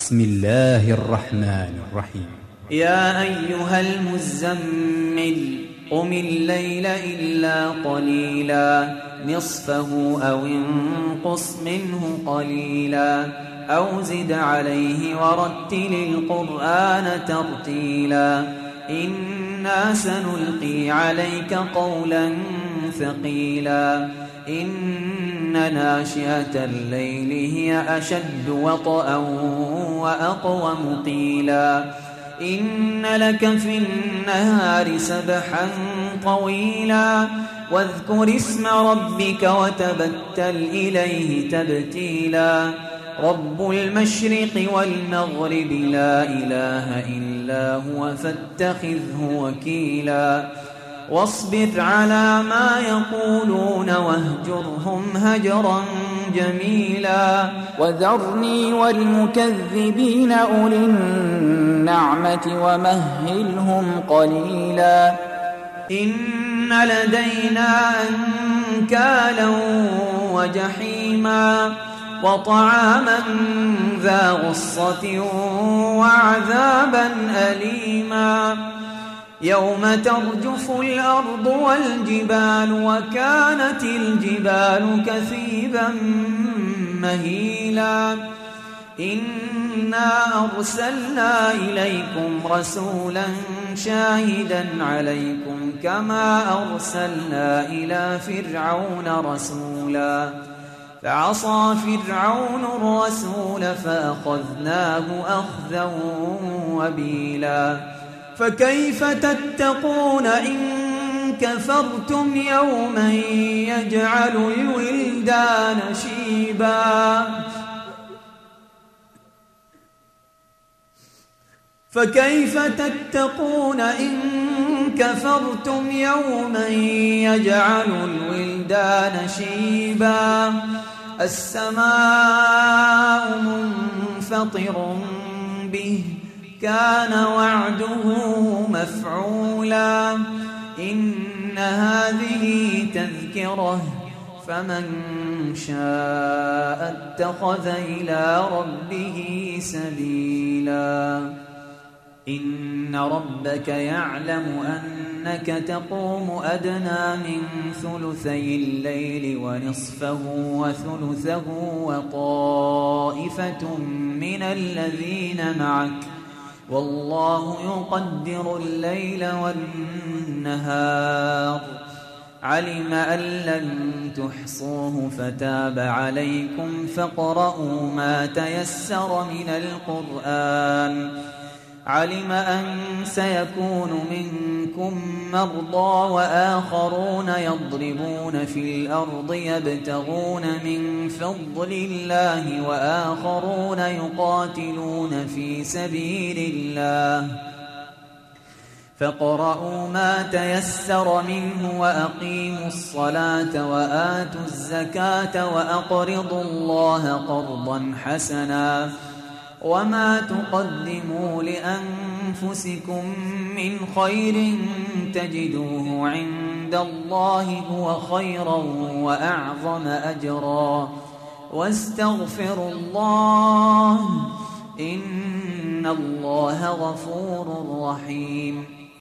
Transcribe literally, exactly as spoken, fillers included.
بسم الله الرحمن الرحيم. يا أيها المزمل قم الليل إلا قليلا نصفه أو انقص منه قليلا أو زد عليه ورتل القرآن ترتيلا إنا سنلقي عليك قولا ثقيلا إن ناشئة الليل هي أشد وطئا وأقوم قيلا إن لك في النهار سبحا طويلا واذكر اسم ربك وتبتل إليه تبتيلا رب المشرق والمغرب لا إله إلا هو فاتخذه وكيلا واصبر على ما يقولون واهجرهم هجرا جميلا وذرني والمكذبين أولي النعمة ومهلهم قليلا إن لدينا أنكالا وجحيما وطعاما ذا غصة وعذابا أليما يوم ترجف الأرض والجبال وكانت الجبال كثيبا مهيلا إنا أرسلنا إليكم رسولا شاهدا عليكم كما أرسلنا إلى فرعون رسولا فعصى فرعون الرسول فأخذناه أخذا وبيلا فكيف تتقون إن كفرتم يوما يجعل الولدان شيبا فكيف تتقون إن كفرتم يوما يجعل الولدان شيبا السماء منفطر به كان وعده مفعولا إن هذه تذكرة فمن شاء اتخذ إلى ربه سبيلا إن ربك يعلم أنك تقوم أدنى من ثلثي الليل ونصفه وثلثه وطائفة من الذين معك والله يقدر الليل والنهار علم أن لن تحصوه فتاب عليكم فاقرؤوا ما تيسر من القرآن علم أن سيكون منكم مرضى وآخرون يضربون في الأرض يبتغون من فضل الله وآخرون يقاتلون في سبيل الله فاقرؤوا ما تيسر منه وأقيموا الصلاة وآتوا الزكاة وأقرضوا الله قرضا حسنا وما تقدموا لأنفسكم من خير تجدوه عند الله هو خيرا وأعظم أجرا واستغفروا الله إن الله غفور رحيم